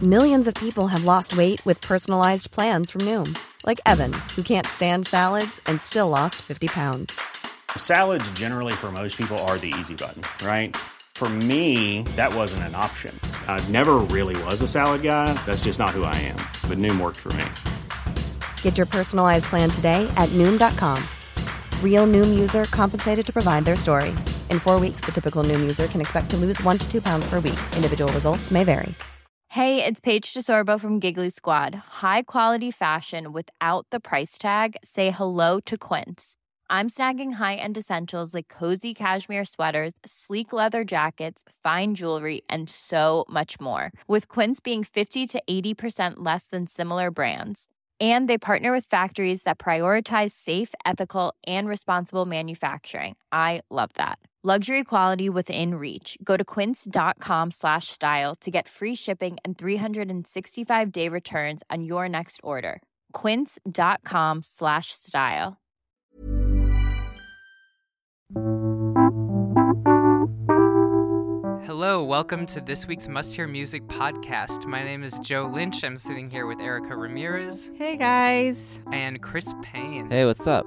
Millions of people have lost weight with personalized plans from Noom. Like Evan, who can't stand salads and still lost 50 pounds. Salads generally for most people are the easy button, right? For me, that wasn't an option. I never really was a salad guy. That's just not who I am. But Noom worked for me. Get your personalized plan today at Noom.com. Real Noom user compensated to provide their story. In 4 weeks, the typical Noom user can expect to lose 1 to 2 pounds per week. Individual results may vary. Hey, it's Paige DeSorbo from Giggly Squad. High quality fashion without the price tag. Say hello to Quince. I'm snagging high-end essentials like cozy cashmere sweaters, sleek leather jackets, fine jewelry, and so much more. With Quince being 50 to 80% less than similar brands. And they partner with factories that prioritize safe, ethical, and responsible manufacturing. I love that. Luxury quality within reach. Go to quince.com/style to get free shipping and 365-day returns on your next order. Quince.com/style. Hello, welcome to this week's Must Hear Music podcast. My name is Joe Lynch. I'm sitting here with Erica Ramirez. Hey guys. And Chris Payne. Hey, what's up?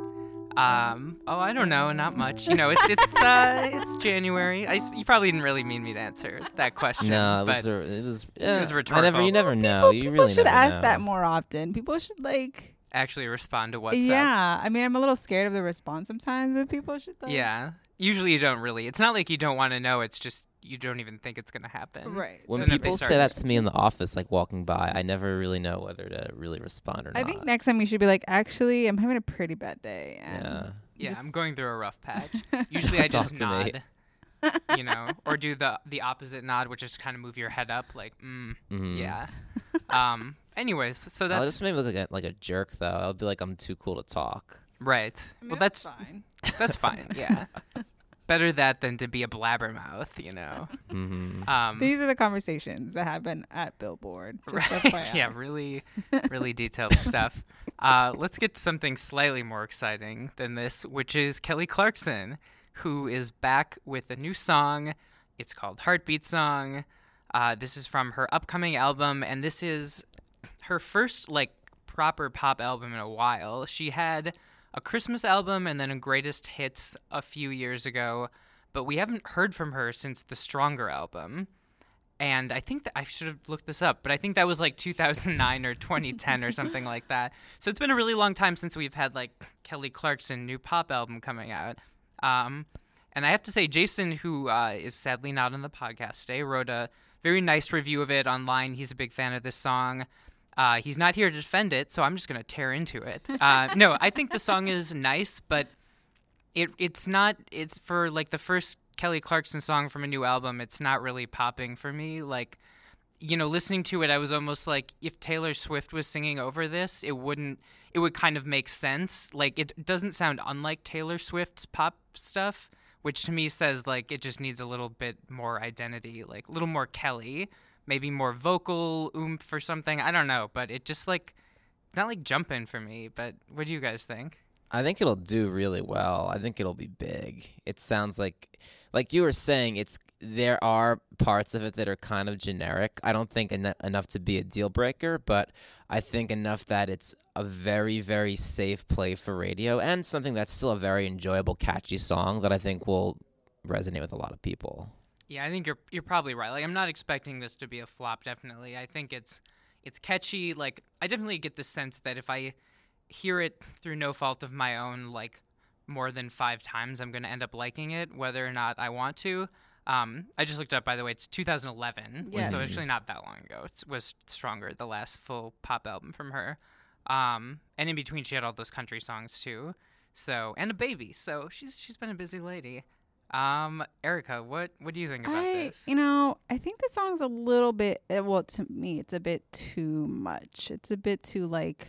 I don't know, not much. You know, it's January. You probably didn't really mean me to answer that question. No, it but was it was rhetorical. You never know. You People really should never ask know. that more often. People should actually respond to what's up. Yeah, I mean, I'm a little scared of the response sometimes, but people should Yeah. Usually you don't really. It's not like you don't want to know. It's just you don't even think it's going to happen. Right. When So people say that to me in the office, like walking by, I never really know whether to really respond or not. I think next time we should be like, actually, I'm having a pretty bad day. And Yeah. Yeah, just- I'm going through a rough patch. Usually I just Talk to me. nod, you know, or do the opposite nod, which is kind of move your head up, like, Mhm. yeah. Anyways, so I'll that's just make me look like a jerk, though. I'll be like, I'm too cool to talk. right. I mean, Well, that's fine. that's fine. Yeah. Better that than to be a blabbermouth, you know. Mm-hmm. These are the conversations that happen at Billboard. Just Right. FYI. Yeah, really detailed stuff. Let's get to something slightly more exciting than this, which is Kelly Clarkson, who is back with a new song. It's called Heartbeat Song. This is from her upcoming album, and this is her first proper pop album in a while. She had a Christmas album and then a Greatest Hits a few years ago, but we haven't heard from her since the Stronger album. And I think that I should have looked this up, but I think that was 2009 or 2010 or something like that. So it's been a really long time since we've had Kelly Clarkson new pop album coming out. And I have to say, Jason, who is sadly not on the podcast today, wrote a very nice review of it online. He's a big fan of this song. He's not here to defend it, so I'm just going to tear into it. No, I think the song is nice, but it's not. It's for the first Kelly Clarkson song from a new album. It's not really popping for me. Listening to it, I was almost like if Taylor Swift was singing over this, it would kind of make sense. It doesn't sound unlike Taylor Swift's pop stuff, which to me says it just needs a little bit more identity, a little more Kelly. Maybe more vocal oomph or something. I don't know, but it just it's not jumping for me. But what do you guys think? I think it'll do really well. I think it'll be big. It sounds like you were saying, there are parts of it that are kind of generic. I don't think enough to be a deal breaker, but I think enough that it's a very, very safe play for radio and something that's still a very enjoyable, catchy song that I think will resonate with a lot of people. Yeah, I think you're probably right. I'm not expecting this to be a flop, definitely. I think it's catchy. I definitely get the sense that if I hear it through no fault of my own, more than 5 times, I'm going to end up liking it, whether or not I want to. I just looked up, by the way, it's 2011, Yes. so actually not that long ago. It was Stronger, the last full pop album from her. And in between, she had all those country songs, too. So, and a baby. So she's been a busy lady. Erica, what do you think about this? I think the song's a little bit, to me, it's a bit too much. It's a bit too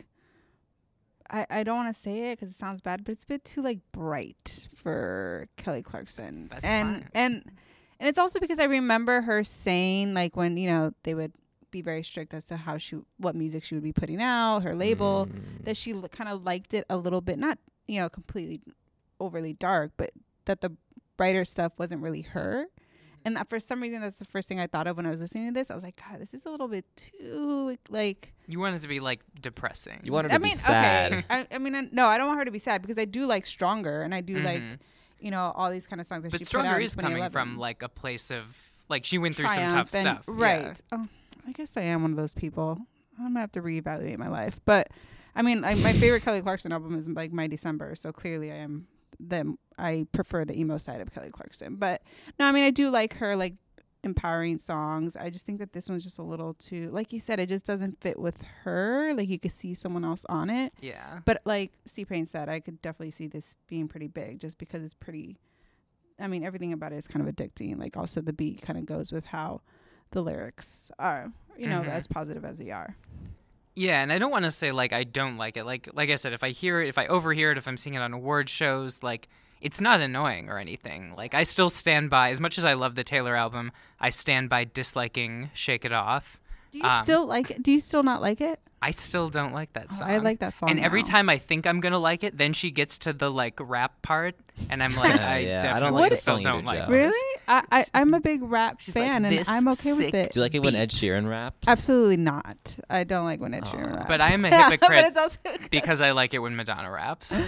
I don't want to say it because it sounds bad, but it's a bit too bright for Kelly Clarkson. That's fine. And it's also because I remember her saying when they would be very strict as to what music she would be putting out, her label, that she kind of liked it a little bit, not completely overly dark, but that the brighter stuff wasn't really her. and for some reason, that's the first thing I thought of when I was listening to this. I was like, God, this is a little bit too like. You want it to be like depressing. You want her to be sad. Okay. I mean, no, I don't want her to be sad because I do like Stronger, and I do like, all these kind of songs that she But put out Stronger in is coming 2011. from like a place of like she went through some Triumph tough and- stuff. right? Oh, I guess I am one of those people. I'm gonna have to reevaluate my life, but I mean, my favorite Kelly Clarkson album is like My December, so clearly I am them. I prefer the emo side of Kelly Clarkson, but no, I mean, I do like her like empowering songs. I just think that this one's just a little too, like you said, it just doesn't fit with her. Like you could see someone else on it. Yeah. But like C-Pain said, I could definitely see this being pretty big just because it's pretty. I mean, everything about it is kind of addicting. Like also the beat kind of goes with how the lyrics are, as positive as they are. Yeah, and I don't want to say like I don't like it. Like I said, if I hear it, if I overhear it, if I'm seeing it on award shows, like it's not annoying or anything. Like I still stand by, as much as I love the Taylor album, I stand by disliking Shake It Off. Do you still like it? Do you still not like it? I still don't like that song. I like that song. And every now. time I think I'm gonna like it, then she gets to the like rap part, and I'm like, I I definitely don't like the still song don't either, like Joe. it. Really? I'm a big rap She's like, fan, and "This I'm okay sick with it. Do you like it when Ed beat. Sheeran raps? Absolutely not. I don't like when Ed Sheeran raps. But I am a But hypocrite it's also because I like it when Madonna raps,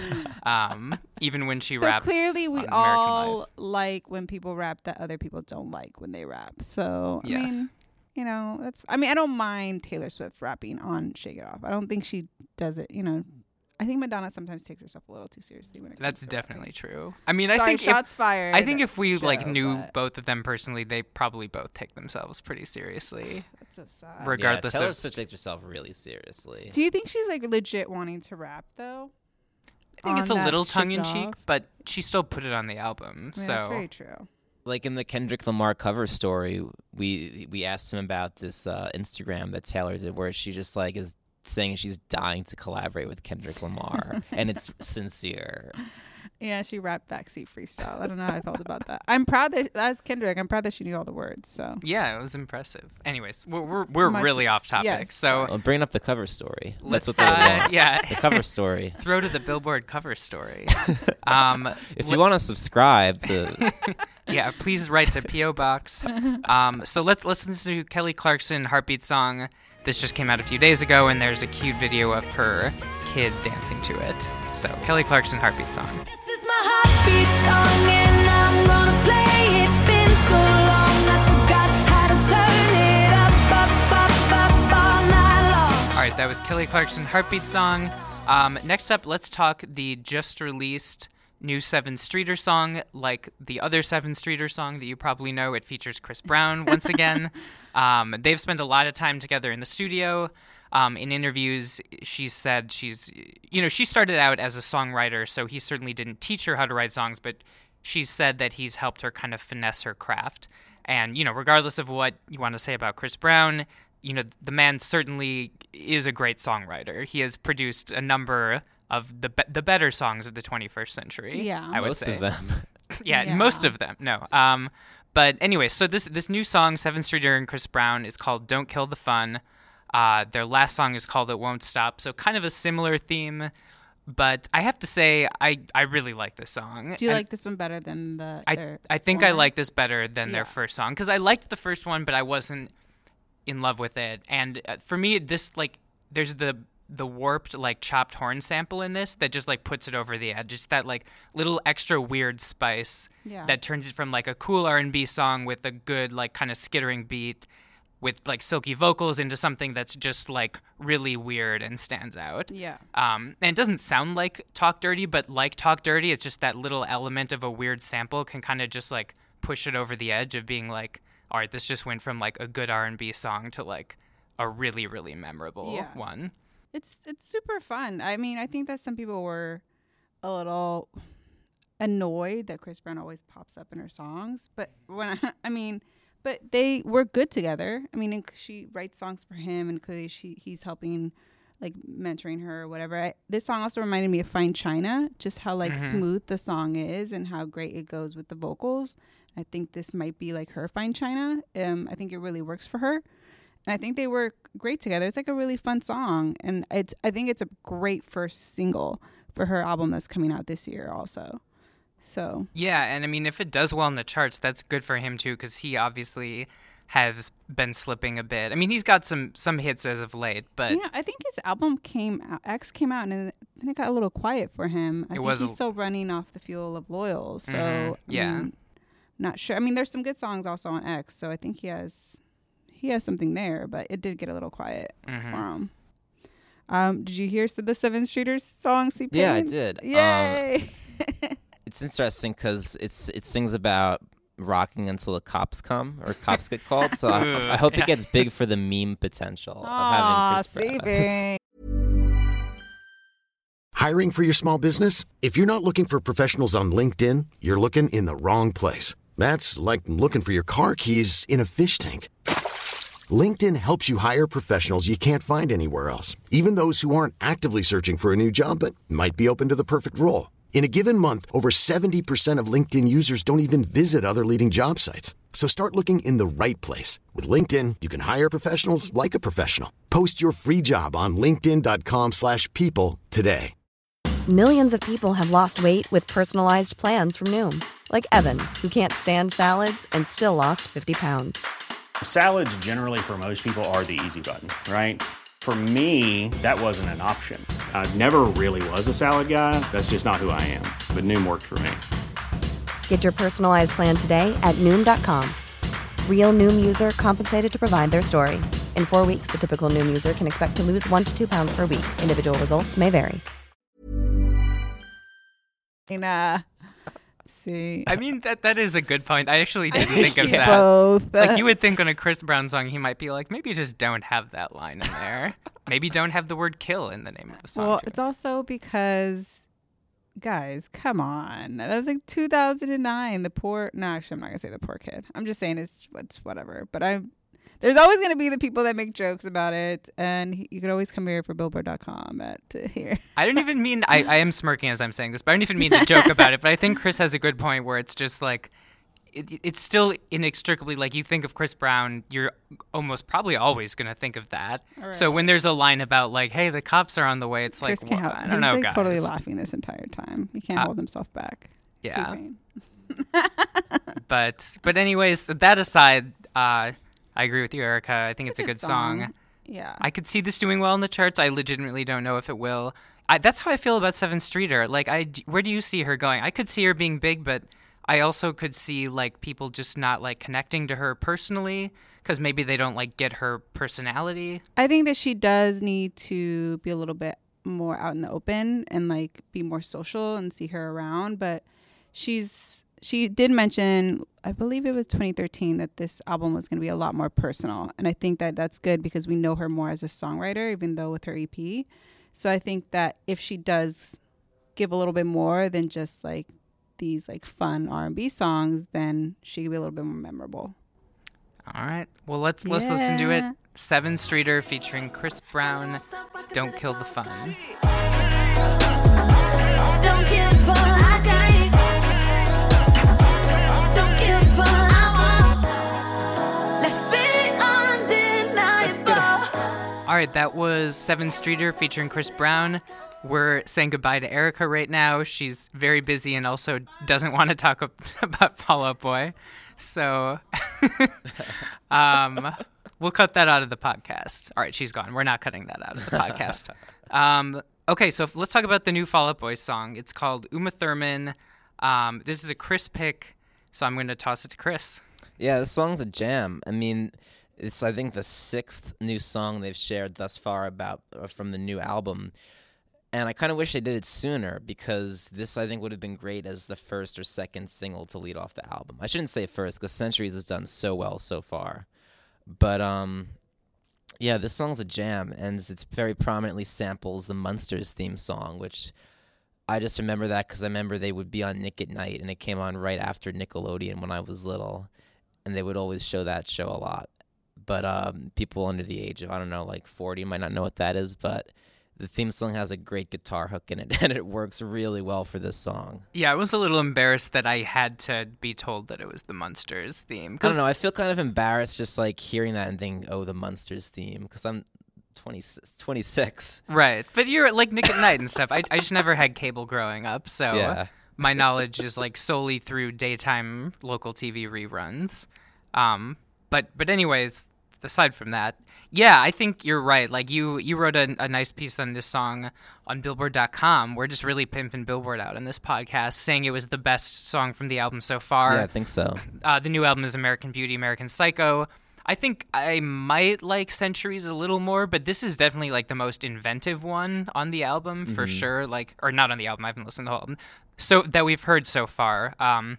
even when she so raps. clearly we on American all Life. like when people rap that other people don't like when they rap. So Yes. I mean, that's. I mean, I don't mind Taylor Swift rapping on "Shake It Off." I don't think she does it. I think Madonna sometimes takes herself a little too seriously when it comes That's to definitely rapping. true. I mean, Sorry, I think shots fired. I think if we like Joe, knew but both of them personally, they probably both take themselves pretty seriously, that's so sad. regardless Taylor of. Swift takes herself really seriously. Do you think she's like legit wanting to rap though? I think it's a on that little Shake It tongue in cheek, Off? but she still put it on the album. Yeah, So that's very true. Like in the Kendrick Lamar cover story, we asked him about this Instagram that Taylor did, where she just like is saying she's dying to collaborate with Kendrick Lamar, and it's sincere. Yeah, she rapped backseat freestyle. I don't know how I felt about that. I'm proud that as Kendrick, I'm proud that she knew all the words. So yeah, it was impressive. Anyways, we're Much- really off topic. yes, so Well, bringing up the cover story. let's That's what they want. yeah. The cover story. Throw to the Billboard cover story. If you want to subscribe to, Yeah, please write to P.O. Box. So let's listen to Kelly Clarkson Heartbeat song. This just came out a few days ago, and there's a cute video of her kid dancing to it. So Kelly Clarkson Heartbeat song. This is my heartbeat song and I'm gonna play it. Been so long I forgot how to turn it up all night long. All right, that was Kelly Clarkson Heartbeat song. Next up, let's talk the just released new Seven Streeter song. Like the other Seven Streeter song that you probably know, it features Chris Brown once again. They've spent a lot of time together in the studio. In interviews, she said she started out as a songwriter, so he certainly didn't teach her how to write songs, but she said that he's helped her kind of finesse her craft. And, regardless of what you want to say about Chris Brown, the man certainly is a great songwriter. He has produced a number of the better songs of the 21st century. Yeah. I would most say. of them. Yeah, most of them. No. But anyway, so this new song, Seven Streeter and Chris Brown, is called "Don't Kill the Fun." Their last song is called "It Won't Stop," so kind of a similar theme. But I have to say, I really like this song. do you And like this one better than the? I think I former? like this better than their Yeah. first song because I liked the first one, but I wasn't in love with it. And for me, this there's the warped chopped horn sample in this that just puts it over the edge. Just that little extra weird spice Yeah. that turns it from a cool R&B song with a good kind of skittering beat with silky vocals into something that's just really weird and stands out. Yeah. And it doesn't sound like Talk Dirty, but like Talk Dirty, it's just that little element of a weird sample can kind of just push it over the edge of being all right, this just went from a good R&B song to a really, really memorable Yeah. one. It's super fun. I mean, I think that some people were a little annoyed that Chris Brown always pops up in her songs, but but they were good together. I mean, and she writes songs for him, and clearly he's helping, mentoring her or whatever. This song also reminded me of Fine China, just how smooth the song is and how great it goes with the vocals. I think this might be her Fine China. I think it really works for her. And I think they work great together. It's a really fun song. And I think it's a great first single for her album that's coming out this year also. So Yeah, and I mean, if it does well in the charts, that's good for him too, because he obviously has been slipping a bit. I mean, he's got some hits as of late, but I think his album X came out, and then it got a little quiet for him. I think he's still running off the fuel of Loyal. So yeah. I mean, not sure. I mean, there's some good songs also on X, so I think he has something there, but it did get a little quiet for him. Did you hear the Seven Streeters song? C-Pain? Yeah, I did. Yay! It's interesting because it sings about rocking until the cops come or cops get called. So I hope it gets big for the meme potential of having Chris Brown. Hiring for your small business? If you're not looking for professionals on LinkedIn, you're looking in the wrong place. That's like looking for your car keys in a fish tank. LinkedIn helps you hire professionals you can't find anywhere else, even those who aren't actively searching for a new job but might be open to the perfect role. In a given month, over 70% of LinkedIn users don't even visit other leading job sites. So start looking in the right place. With LinkedIn, you can hire professionals like a professional. Post your free job on linkedin.com/people today. Millions of people have lost weight with personalized plans from Noom. Like Evan, who can't stand salads and still lost 50 pounds. Salads generally for most people are the easy button, right? For me, that wasn't an option. I never really was a salad guy. That's just not who I am. But Noom worked for me. Get your personalized plan today at Noom.com. Real Noom user compensated to provide their story. In 4 weeks, the typical Noom user can expect to lose 1 to 2 pounds per week. Individual results may vary. See, I mean, that is a good point. I actually didn't think of that. both. Like, you would think on a Chris Brown song, he might be like, maybe just don't have that line in there. Maybe don't have the word kill in the name of the song. Well, too. it's also because, guys, come on. That was like 2009. Actually, I'm not going to say the poor kid. I'm just saying it's whatever. But there's always going to be the people that make jokes about it. And you could always come here for Billboard.com to hear. I don't even mean, I am smirking as I'm saying this, but I don't even mean to joke about it. But I think Chris has a good point where it's just like, it's still inextricably, like, you think of Chris Brown, you're almost probably always going to think of that. Right. So when there's a line about like, hey, the cops are on the way, it's Chris like, can't well, help. I don't know, He's like guys. totally laughing this entire time. He can't hold himself back. Yeah. But anyways, that aside, I agree with you, Erica. I think it's a good song. Yeah. I could see this doing well in the charts. I legitimately don't know if it will. That's how I feel about Seven Streeter. Like, where do you see her going? I could see her being big, but I also could see like people just not like connecting to her personally because maybe they don't like get her personality. I think that she does need to be a little bit more out in the open and like be more social and see her around. But she did mention, I believe it was 2013, that this album was going to be a lot more personal. And I think that that's good because we know her more as a songwriter, even though with her EP. So I think that if she does give a little bit more than just like these like fun R&B songs, then she could be a little bit more memorable. All right. Well, let's listen to it. Seven Streeter featuring Chris Brown. Don't Kill the Fun. Don't kill the fun, I can't. Don't kill the fun, I won't. Let's be undeniable. All right, that was Seven Streeter featuring Chris Brown. We're saying goodbye to Erica right now. She's very busy and also doesn't want to talk about Fall Out Boy. So we'll cut that out of the podcast. All right, she's gone. We're not cutting that out of the podcast. Okay, so let's talk about the new Fall Out Boy song. It's called Uma Thurman. This is a Chris pick, so I'm going to toss it to Chris. Yeah, this song's a jam. I mean, it's, I think, the 6th new song they've shared thus far from the new album. And I kind of wish they did it sooner because this, I think, would have been great as the first or second single to lead off the album. I shouldn't say first because Centuries has done so well so far. But, yeah, this song's a jam, and it's very prominently samples the Munsters theme song, which I just remember that because I remember they would be on Nick at Night, and it came on right after Nickelodeon when I was little, and they would always show that show a lot. But people under the age of, I don't know, like 40 might not know what that is, but the theme song has a great guitar hook in it, and it works really well for this song. Yeah, I was a little embarrassed that I had to be told that it was the Munsters theme. I don't know. I feel kind of embarrassed just like hearing that and thinking, oh, the Munsters theme, because I'm 26. Right. But you're like Nick at Night and stuff. I just never had cable growing up, so. Yeah. my knowledge is like solely through daytime local TV reruns. But anyways, aside from that, yeah, I think you're right. Like you wrote a nice piece on this song on Billboard.com. We're just really pimping Billboard out in this podcast, saying it was the best song from the album so far. Yeah, I think so. The new album is American Beauty, American Psycho. I think I might like Centuries a little more, but this is definitely like the most inventive one on the album for sure. Like, or not on the album. I haven't listened to the whole album. So that we've heard so far.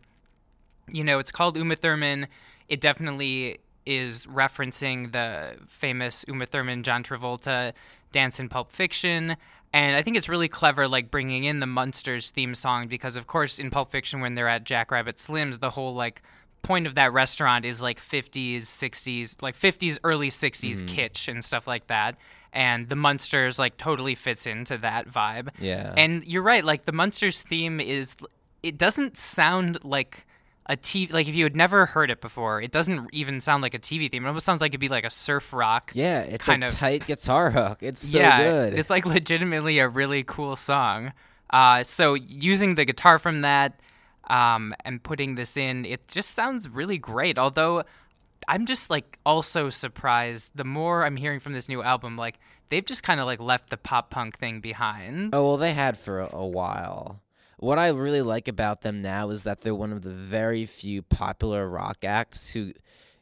It's called Uma Thurman. It definitely is referencing the famous Uma Thurman, John Travolta dance in Pulp Fiction. And I think it's really clever, like, bringing in the Munsters theme song because, of course, in Pulp Fiction, when they're at Jackrabbit Slim's, the whole, like, point of that restaurant is, like, 50s, 60s, like, 50s, early 60s kitsch and stuff like that. And the Munsters, like, totally fits into that vibe. Yeah. And you're right, like, the Munsters theme it doesn't sound like a TV, like if you had never heard it before, it doesn't even sound like a TV theme. It almost sounds like it'd be like a surf rock. Yeah, it's kind a of tight guitar hook. It's so yeah, good. It's like legitimately a really cool song. So using the guitar from that and putting this in, it just sounds really great. Although I'm just like also surprised the more I'm hearing from this new album, like they've just kind of like left the pop punk thing behind. Oh, well, they had for a while. What I really like about them now is that they're one of the very few popular rock acts who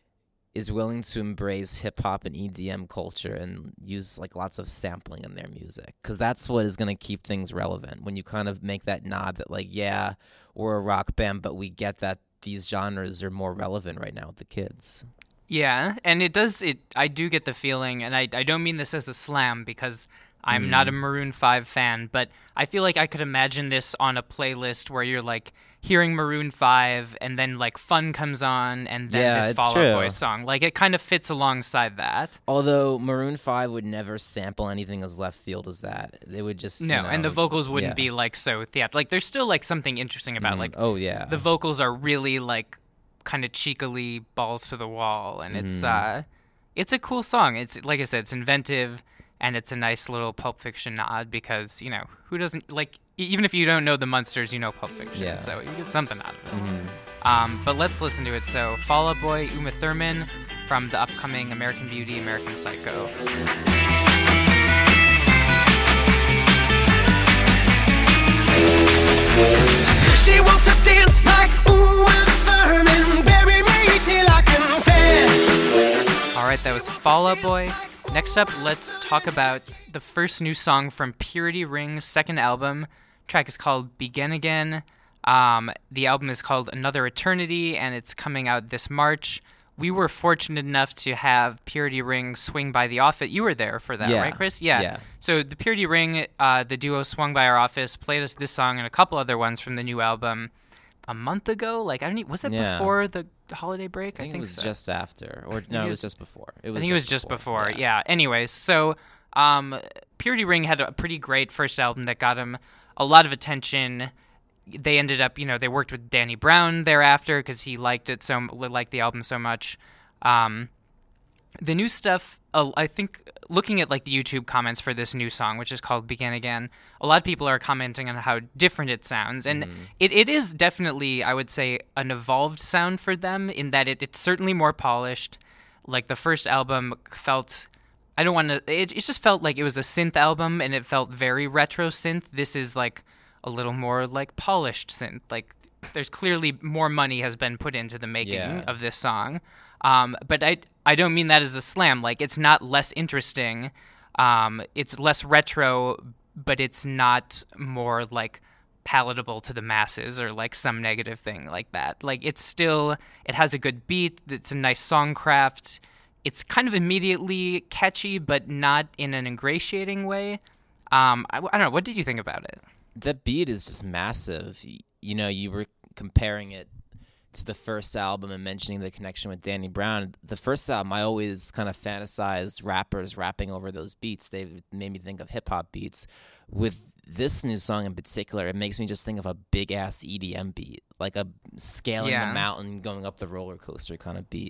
is willing to embrace hip-hop and EDM culture and use like lots of sampling in their music. Because that's what is going to keep things relevant. When you kind of make that nod that like, yeah, we're a rock band, but we get that these genres are more relevant right now with the kids. Yeah, and I do get the feeling, and I don't mean this as a slam because I'm not a Maroon 5 fan, but I feel like I could imagine this on a playlist where you're like hearing Maroon 5 and then like Fun comes on and then this Fall Out Boy song. Like it kind of fits alongside that. Although Maroon 5 would never sample anything as left field as that. They would just and the vocals wouldn't be like so theatrical. Like there's still like something interesting about it. Like the vocals are really like kind of cheekily balls to the wall, and it's a cool song. It's like I said, it's inventive. And it's a nice little Pulp Fiction nod because, you know, who doesn't, like, even if you don't know the Munsters, you know Pulp Fiction. So you get something out of it. But let's listen to it. So, Fall Out Boy, Uma Thurman, from the upcoming American Beauty, American Psycho. She wants to dance like Uma Thurman, bury me till I confess. All right, that was Fall Out Boy. Next up, let's talk about the first new song from Purity Ring's second album. The track is called Begin Again. The album is called Another Eternity, and it's coming out this March. We were fortunate enough to have Purity Ring swing by the office. You were there for that, right, Chris? Yeah. So the Purity Ring, the duo swung by our office, played us this song and a couple other ones from the new album a month ago. Like, was that before the holiday break? I think it was just after. Or no, it was just before. I think it was just before. Yeah. Anyways, so Purity Ring had a pretty great first album that got him a lot of attention. They ended up, they worked with Danny Brown thereafter because he liked the album so much. The new stuff, I think, looking at like the YouTube comments for this new song, which is called Begin Again, a lot of people are commenting on how different it sounds. And it is definitely, I would say, an evolved sound for them in that it's certainly more polished. Like the first album felt, it just felt like it was a synth album and it felt very retro synth. This is like a little more like polished synth. Like there's clearly more money has been put into the making of this song. But I don't mean that as a slam. Like, it's not less interesting. It's less retro, but it's not more, like, palatable to the masses or, like, some negative thing like that. Like, it has a good beat. It's a nice song craft. It's kind of immediately catchy, but not in an ingratiating way. I don't know. What did you think about it? The beat is just massive. You were comparing it to the first album and mentioning the connection with Danny Brown. The first album, I always kind of fantasized rappers rapping over those beats. They made me think of hip-hop beats. With this new song in particular, it makes me just think of a big-ass EDM beat, like a scaling the mountain, going up the roller coaster kind of beat.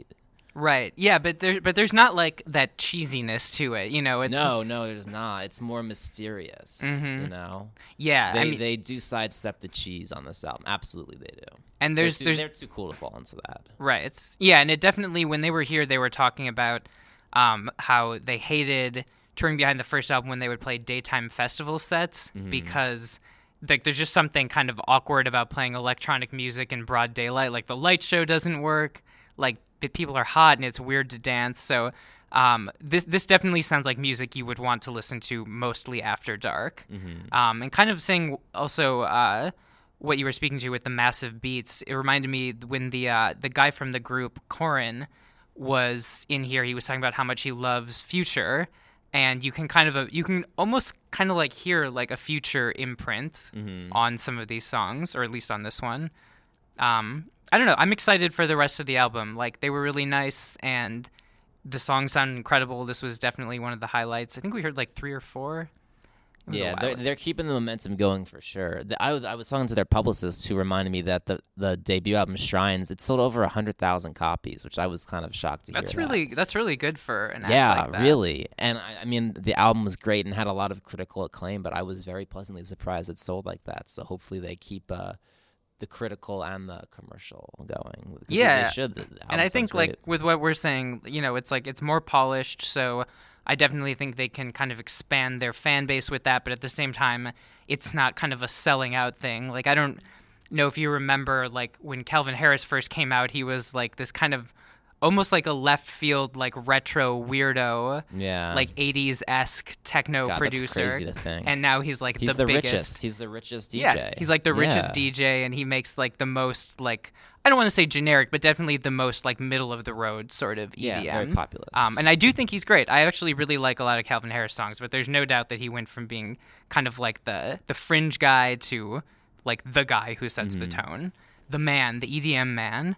Right. Yeah, but there's not like that cheesiness to it. It's No, there's not. It's more mysterious. Yeah, They do sidestep the cheese on this album. Absolutely, they do. And they're too cool to fall into that. Right. And it definitely, when they were here, they were talking about how they hated touring behind the first album when they would play daytime festival sets because like there's just something kind of awkward about playing electronic music in broad daylight. Like the light show doesn't work. Like people are hot and it's weird to dance. So this definitely sounds like music you would want to listen to mostly after dark. And kind of saying also what you were speaking to with the massive beats, it reminded me when the guy from the group Corin was in here. He was talking about how much he loves Future, and you can almost kind of like hear like a Future imprint on some of these songs, or at least on this one. I don't know. I'm excited for the rest of the album. Like, they were really nice, and the songs sound incredible. This was definitely one of the highlights. I think we heard like 3 or 4. Yeah, they're keeping the momentum going for sure. I was talking to their publicist, who reminded me that the debut album Shrines, it sold over 100,000 copies, which I was kind of shocked to hear. That's really good for an act like that. Yeah, really. And I mean, the album was great and had a lot of critical acclaim, but I was very pleasantly surprised it sold like that. So hopefully they keep the critical and the commercial going. Yeah, they should. And I think like with what we're saying, it's like it's more polished. So I definitely think they can kind of expand their fan base with that, but at the same time, it's not kind of a selling out thing. Like, I don't know if you remember, like, when Calvin Harris first came out, he was like this kind of almost like a left field, like retro weirdo, like 80s-esque techno producer. That's crazy to think. And now he's like he's the biggest. Richest. He's the richest DJ. Yeah, he's like the richest DJ, and he makes like the most like, I don't want to say generic, but definitely the most like middle of the road sort of EDM. Yeah, very populous. And I do think he's great. I actually really like a lot of Calvin Harris songs, but there's no doubt that he went from being kind of like the fringe guy to like the guy who sets the tone, the man, the EDM man.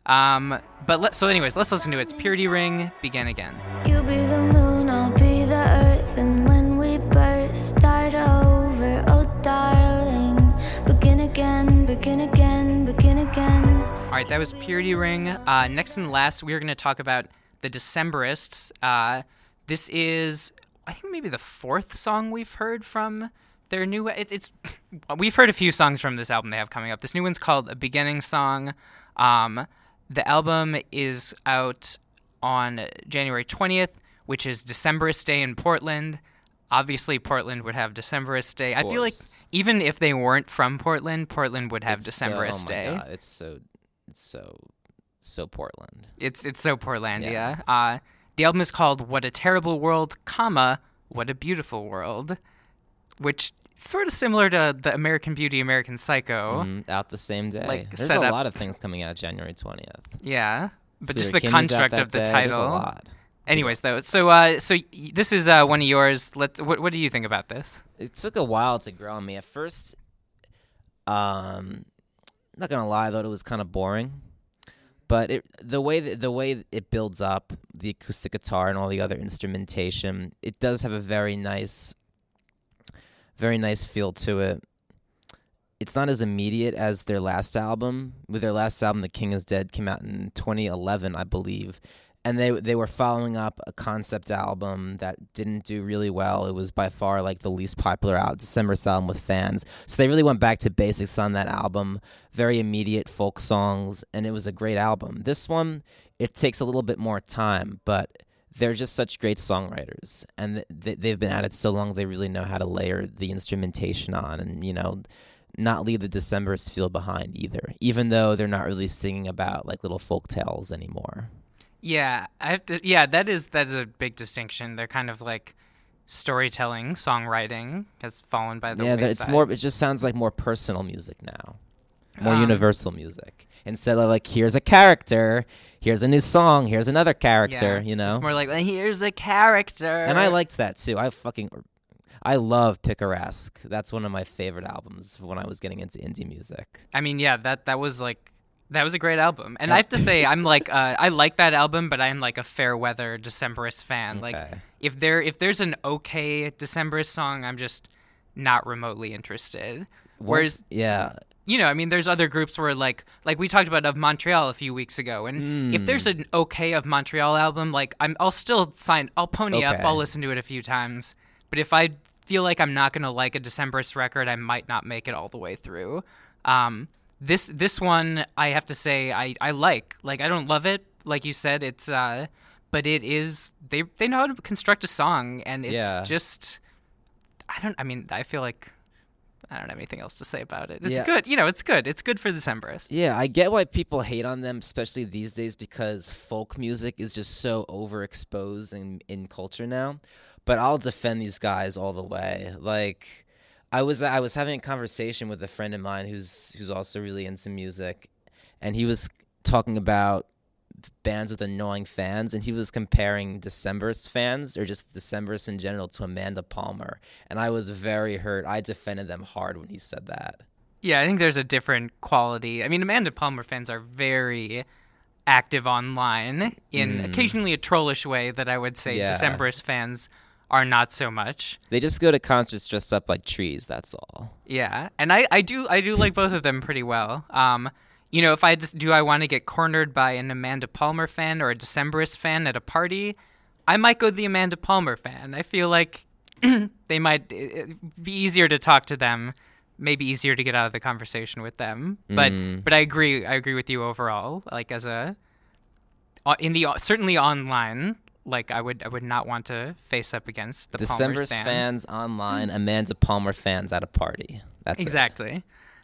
So anyways, let's listen to it. It's Purity Ring, Begin Again. You be the moon, I'll be the earth, and when we burst, start over, oh darling. Begin again, begin again, begin again. All right, that was Purity Ring. Next and last, we are going to talk about the Decemberists. This is, I think, maybe the 4th song we've heard from their new. We've heard a few songs from this album they have coming up. This new one's called A Beginning Song. The album is out on January 20th, which is Decemberist Day in Portland. Obviously, Portland would have Decemberist Day. I feel like even if they weren't from Portland, Portland would have Decemberist Day. Oh my God, it's so Portland. It's so Portlandia. The album is called What a Terrible World, comma, What a Beautiful World, which sort of similar to the American Beauty, American Psycho. Out the same day. Like, there's a lot of things coming out January 20th. Yeah, but just Siri the Kimmy's construct out of the that day. title. There's a lot. Anyways, though, so this is one of yours. What do you think about this? It took a while to grow on me. At first, not gonna lie, I thought it was kind of boring. But the way it builds up, the acoustic guitar and all the other instrumentation, it does have a very nice feel to it. It's not as immediate as their last album. With their last album, The King Is Dead, came out in 2011, I believe. And they were following up a concept album that didn't do really well. It was by far like the least popular Decemberist album with fans. So they really went back to basics on that album. Very immediate folk songs, and it was a great album. This one, it takes a little bit more time, but they're just such great songwriters. And they've been at it so long, they really know how to layer the instrumentation on and, not leave the Decemberist feel behind either, even though they're not really singing about like little folk tales anymore. Yeah, that is a big distinction. They're kind of like storytelling, songwriting has fallen by the wayside. It just sounds like more personal music now, more universal music. Instead of like, here's a character, here's a new song, here's another character. It's more like, here's a character. And I liked that too. I love Picaresque. That's one of my favorite albums when I was getting into indie music. I mean, yeah, that was a great album. And I have to say, I'm like, I like that album, but I'm like a fair weather Decemberist fan. Okay. Like, if there's an okay Decemberist song, I'm just not remotely interested. I mean, there's other groups where like we talked about of Montreal a few weeks ago, and if there's an okay of Montreal album, like I'll still I'll pony up, I'll listen to it a few times. But if I feel like I'm not gonna like a Decemberist record, I might not make it all the way through. This one, I have to say, I like. Like, I don't love it, like you said. It's but it is they know how to construct a song, and it's just I feel like I don't have anything else to say about it. It's good. It's good. It's good for Decemberists. Yeah, I get why people hate on them, especially these days, because folk music is just so overexposed in culture now. But I'll defend these guys all the way. Like, I was having a conversation with a friend of mine who's also really into music, and he was talking about bands with annoying fans, and he was comparing Decemberist fans, or just Decemberists in general, to Amanda Palmer, and I was very hurt. I defended them hard when he said that. Yeah, I think there's a different quality. I mean, Amanda Palmer fans are very active online in occasionally a trollish way that I would say Decemberist fans are not so much. They just go to concerts dressed up like trees, that's all. Yeah, and I do like both of them pretty well. If I want to get cornered by an Amanda Palmer fan or a Decemberist fan at a party, I might go the Amanda Palmer fan. I feel like they might be easier to talk to them, maybe easier to get out of the conversation with them. But I agree with you overall. Like certainly online, like I would not want to face up against the Palmer fans online, Amanda Palmer fans at a party. That's exactly.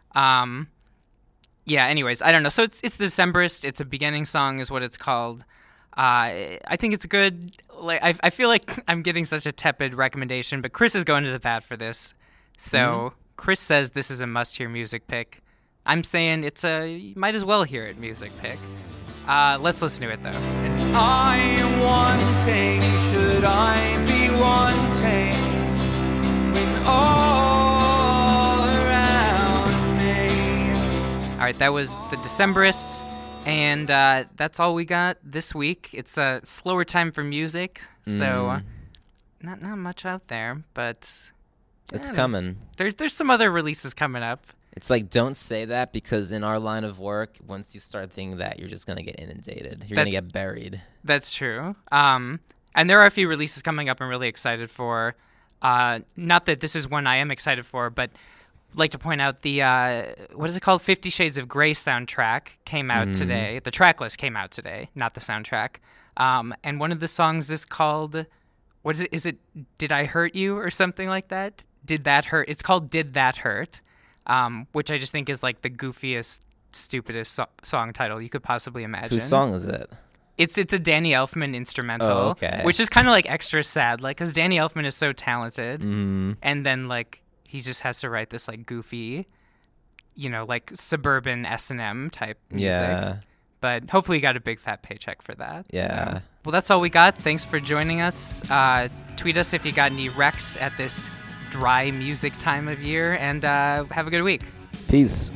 Yeah, anyways, I don't know. So it's the Decemberist. It's a beginning song is what it's called. I think it's good. Like I feel like I'm getting such a tepid recommendation, but Chris is going to the bat for this. So Chris says this is a must-hear music pick. I'm saying you might as well hear it music pick. Let's listen to it, though. And I am wanting, should I be wanting, when all around me. All right, that was the Decemberists, and that's all we got this week. It's a slower time for music, so not much out there, but it's coming. There's some other releases coming up. It's like, don't say that, because in our line of work, once you start thinking that, you're just going to get inundated. You're going to get buried. That's true. And there are a few releases coming up I'm really excited for. Not that this is one I am excited for, but I'd like to point out the, what is it called? 50 Shades of Grey soundtrack came out today. The track list came out today, not the soundtrack. And one of the songs is called, what is it? Is it Did I Hurt You or something like that? Did That Hurt? It's called Did That Hurt? Which I just think is like the goofiest, stupidest song title you could possibly imagine. Whose song is it? It's a Danny Elfman instrumental, which is kind of like extra sad, like because Danny Elfman is so talented, and then like he just has to write this like goofy, like suburban S&M type music. Yeah. But hopefully you got a big fat paycheck for that. Yeah. So, well, that's all we got. Thanks for joining us. Tweet us if you got any recs at this dry music time of year, and have a good week. Peace.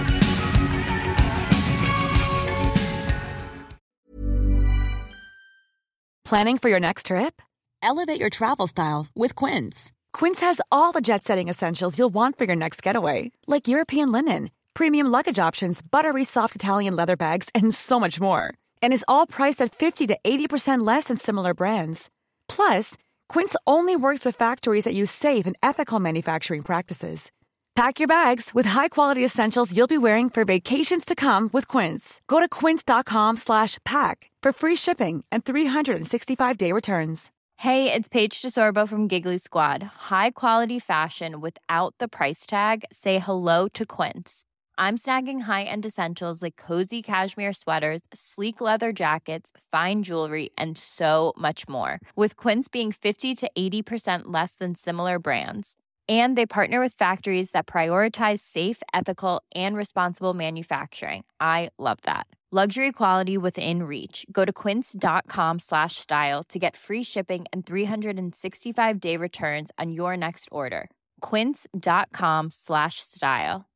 Planning for your next trip? Elevate your travel style with Quince. Quince has all the jet-setting essentials you'll want for your next getaway, like European linen, premium luggage options, buttery soft Italian leather bags, and so much more. And is all priced at 50 to 80% less than similar brands. Plus, Quince only works with factories that use safe and ethical manufacturing practices. Pack your bags with high-quality essentials you'll be wearing for vacations to come with Quince. Go to quince.com/pack for free shipping and 365-day returns. Hey, it's Paige DeSorbo from Giggly Squad. High quality fashion without the price tag. Say hello to Quince. I'm snagging high-end essentials like cozy cashmere sweaters, sleek leather jackets, fine jewelry, and so much more. With Quince being 50 to 80% less than similar brands. And they partner with factories that prioritize safe, ethical, and responsible manufacturing. I love that. Luxury quality within reach. Go to quince.com/style to get free shipping and 365-day returns on your next order. Quince.com/style.